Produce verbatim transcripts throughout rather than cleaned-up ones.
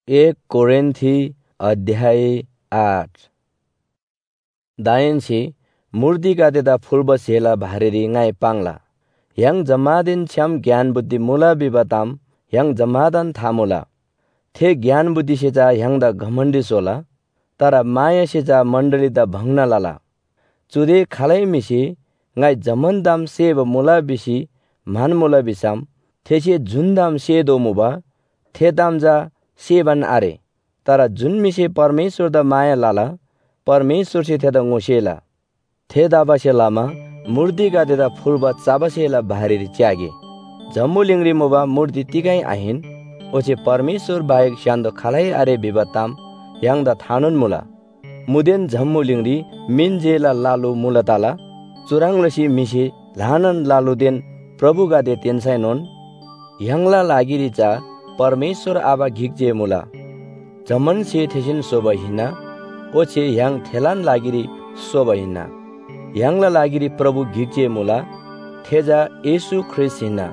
एक कोरिन्थी अध्याय आठ। दायनसी मूर्ति गादेदा फुलबा सेला भारेरी ngai pangla yang जमादिन छ्याम ज्ञान बुद्धि मुला बिबाताम yang जमादन थामुला थे ज्ञान बुद्धि से जा yang दा घमंडी सोला तारा माया से जा मंडली दा भंगना लाला चुदे खालाई मिसी ngai जमन दाम सेब मुला बिसी मान मुला बिसाम थेसे जुन दाम से दो मुबा थे दाम जा सेबन आरे तारा जुन मिसे परमेश्वर दा माया लाला परमेश्वर से थे दा ngोसेला थे दाबा से लामा मूर्ति गादेदा फुलबा चाबा सेला भारेरी च्यागे जम्मू लिंगरी मुबा मूर्ति तिगाई आहिन ओचे परमेश्वर बाहेक श्यान्दो खालाई आरे बिबाताम yang दा थानुन मुला मुदेन जम्मू लिंगरी मिन जेला लालू मुला ताला चुरांग लसी मिसे लानन लालू देन प्रभु गादे तेनसाइनोन यंगला लागिरी चा परमेश्वर आबा घिकजे मुला जमन से थेसिन सोबहिना ओचे yang थेलान लागिरी सोबहिना यंगला लागिरी प्रभु घिकजे मुला थेजा येशु ख्रिस्टिना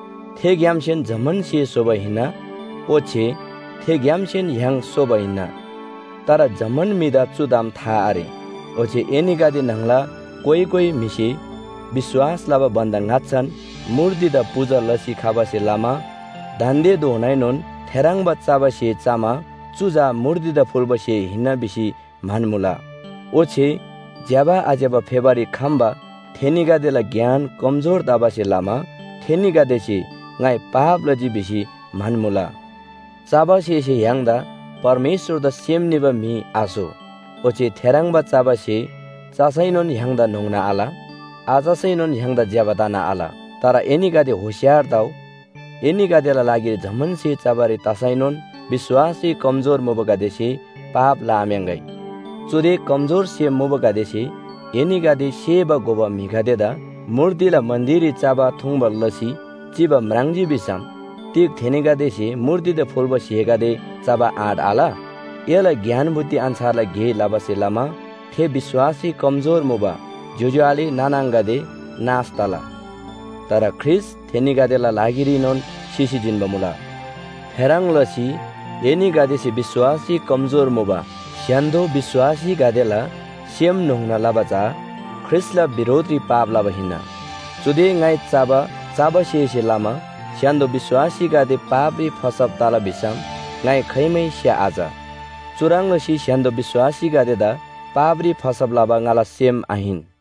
थे ग्यामसेन जमन से सोबहिना ओचे थे ग्यामसेन yang सोबहिना तारा जमन मिदा चुदाम था आरे ओचे एनी गादे नंगला कोई कोई मिसी विश्वास लाबा बंदा ngatsαν मूर्ति दा पूजा लसी खाबा से लामा धान्दे दोनाइनोन थेरांग बच्चाबा से चामा चुजा मूर्ति दा फुलबा से हिन्ना बिसी मानमुला ओछे ज्याबा आजेबा फेबारी खाम्बा थेनिगा देला ज्ञान कमजोर दाबा से लामा थेनिगा देसी ngai पाप लजी बिसी मानमुला चाबा से से यांगदा परमेश्वर दा सेमनिबा मी आसो ओछे थेरांग बच्चाबा से चासैनोन यांगदा नोंगना आला आजासैनोन यांगदा ज्याबादाना आला तारा एनिगा दे होशियार दाउ एनिगा देला लागि झमन से चाबारी तासाइनोन विश्वासी कमजोर मुबगा देसी पाप लाम्यांगै चुदे कमजोर से मुबगा देसी एनिगा दे सेबा गोबा मिगा देदा मूर्तिला मन्दिरी चाबा थुंबा लसी चिबा म्रांगजी बिसाम तिक थेनिगा देसी मूर्ति दे फुलबा सेगा दे चाबा आड आला एला ज्ञान बुद्धि अनुसारला गे लाबासे लामा थे विश्वासी कमजोर मुबा जुजुआली नानांगा दे नास्ताला तारा ख्रिस थेनिगा देला लागिरी नोन सिसी जिनबा मुला फेरांग लसी एनी गादेसी विश्वासी कमजोर मुबा स्यान्दो विश्वासी गादेला सेम नोंगना लाबाचा ख्रिसला विरोधी पाप लाबा हिना चुदे ngai चाबा चाबा से लामा स्यान्दो विश्वासी गादे पापी फसब ताला बिसाम ngai खैमै स्या आजा चुरांग लसी स्यान्दो विश्वासी गादेदा पापरी फसब लाबा ngala सेम आहिन।